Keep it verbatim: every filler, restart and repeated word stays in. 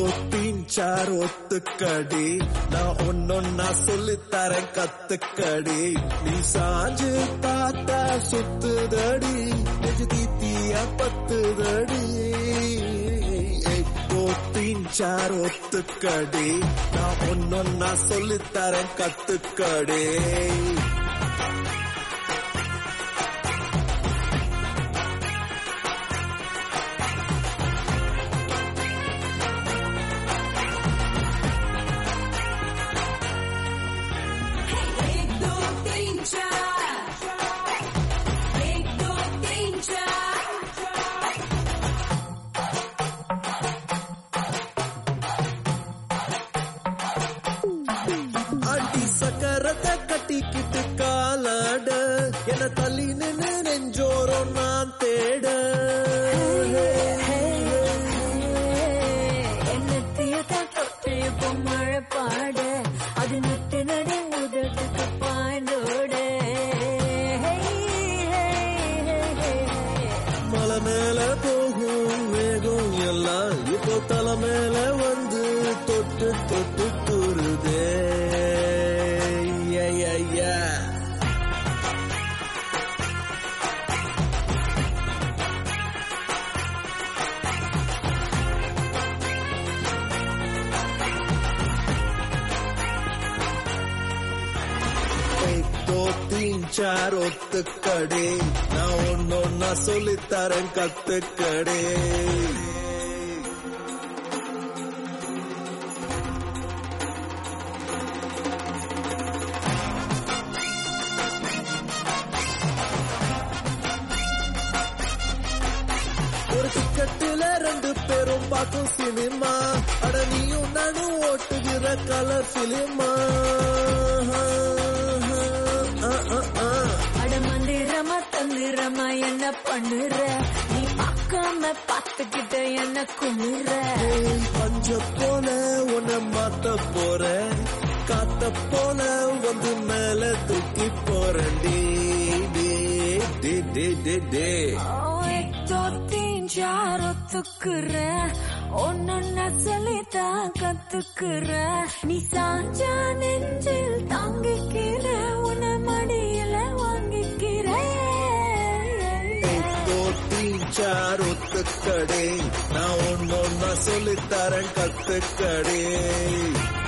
தீன் sir ஒத்துக்கடி, நான் ஒன்னொன்னா சொல்லித்தரேன் கத்துக்கடி. நீ சாஞ்சு பார்த்தா சுத்துதடி, நெஞ்சு தீத்தியா பத்துதடி. தீன் சார் ஒத்துக்கடி, நான் ஒன்னொன்னா சொல்லித்தரேன் கத்துக்கடி. அடி சக்கரத்தை கட்டிக்கிட்டு காலாட, என தள்ளி நின்று நெஞ்சோரம் நான் தேட. என்னத்தையதான் தொட்டு இப்போ மழை பாட, அது நட்டு நடு உதட்டுக்கு பாய்ந்தோட. மலை மேல போகும் வேகம் எல்லாம் இப்போ தலை மேல வந்து தொட்டு தொட்டு தூருதே. தீன் சார் ஒத்துக்கடி, நான் ஒன்னொன்னா சொல்லித்தரேன் கத்துக்கடி. ஒரு டிக்கெட்டுல ரெண்டு பேரும் பார்க்கும் சினிமா, அட நீயும் நானும் ஓட்டுகிற கலர் சினிமா. அட மந்திரமா தந்திரமா என்ன பண்ணுற, நீ பார்க்காம பார்த்துக்கிட்ட என்ன குமுற. பஞ்ச போல உன்னை மாத்த போற, காத்த போல வந்து மேல தூக்கி போறேன்டி. ஒத்துக்குற ஒன்னொன்ன சொல்லித்தான் கத்துக்குற, நீ சாஞ்சா நெஞ்சில் தாங்கிக்கிற, உன மடியில வாங்கிக்கிற. சார் ஒத்துக்கடே, நான் ஒன்னொன்னா சொல்லித்தரேன் கத்துக்கடே.